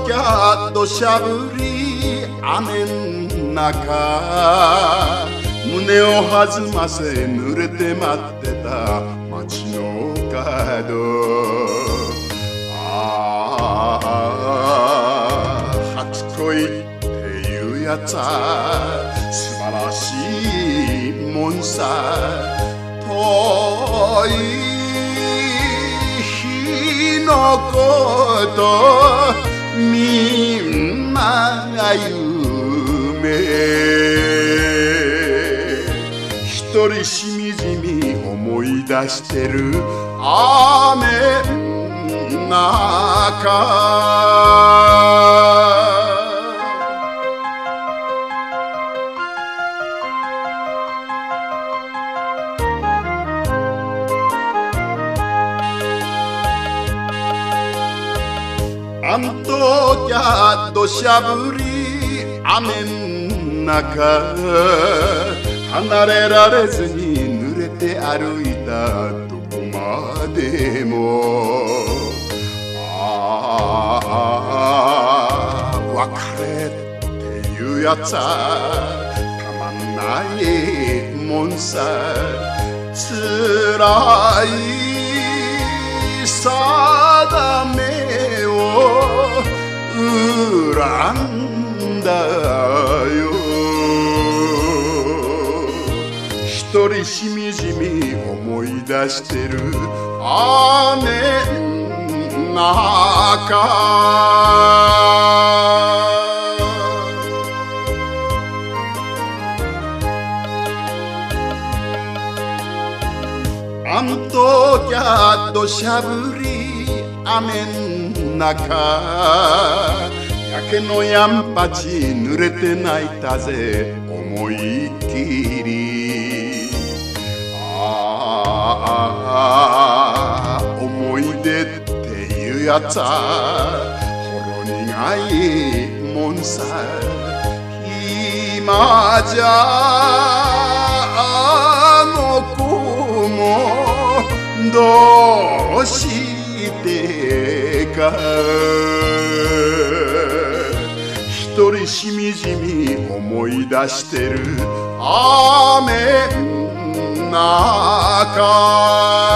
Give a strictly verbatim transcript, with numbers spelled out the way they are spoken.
時土砂降り雨ん中胸を弾ませ濡れて待ってた街の角ああ初恋っていうやつは素晴らしいもんさ遠い日のことみんなが夢一人しみじみ思い出してる雨の中あんときゃ土砂降り雨ん中離れられずに濡れて歩いたどこまでもああ別れっていうやつはたまんないもんさつらい定めを恨んだよ一人しみじみ思い出してる雨の中あんときゃ土砂降り雨ん中焼け野やんぱち濡れて泣いたぜ思いっきりああ思い出っていうやつはほろ苦いもんさ今じゃあの子もどうしてか一人しみじみ思い出してる雨の中